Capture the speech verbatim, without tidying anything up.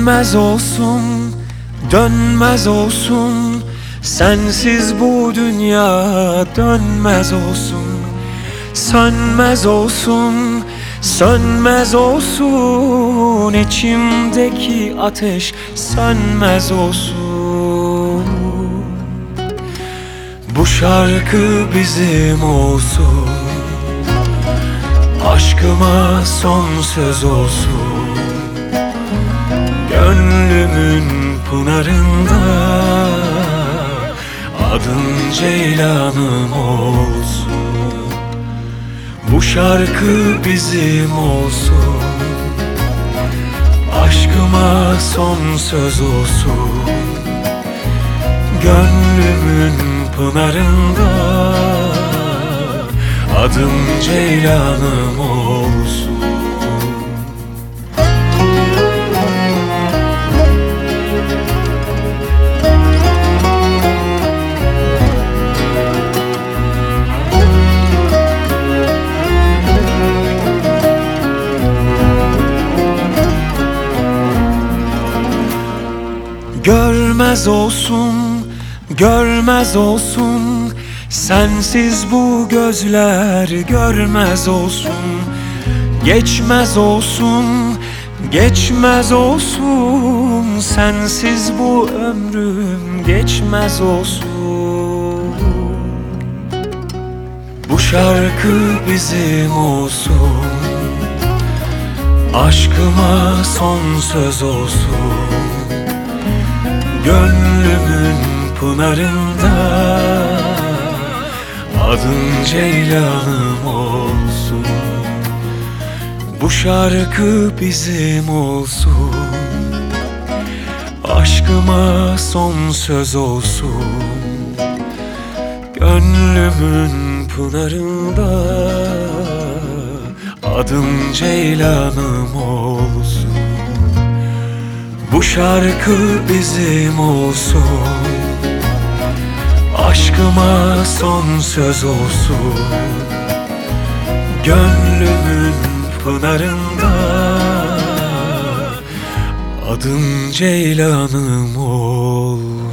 Dönmez olsun, dönmez olsun, sensiz bu dünya dönmez olsun. Sönmez olsun, sönmez olsun, içimdeki ateş sönmez olsun. Bu şarkı bizim olsun, aşkıma son söz olsun. Gönlümün pınarında adın Ceylanım olsun. Bu şarkı bizim olsun, aşkıma son söz olsun. Gönlümün pınarında adım Ceylanım olsun. Görmez olsun, görmez olsun, sensiz bu gözler görmez olsun. Geçmez olsun, geçmez olsun, sensiz bu ömrüm geçmez olsun. Bu şarkı bizim olsun, aşkıma son söz olsun. Gönlümün pınarında adın Ceylanım olsun. Bu şarkı bizim olsun, aşkıma son söz olsun. Gönlümün pınarında adım Ceylanım olsun. Bu şarkı bizim olsun, aşkıma son söz olsun. Gönlümün pınarında adım Ceylanım olsun.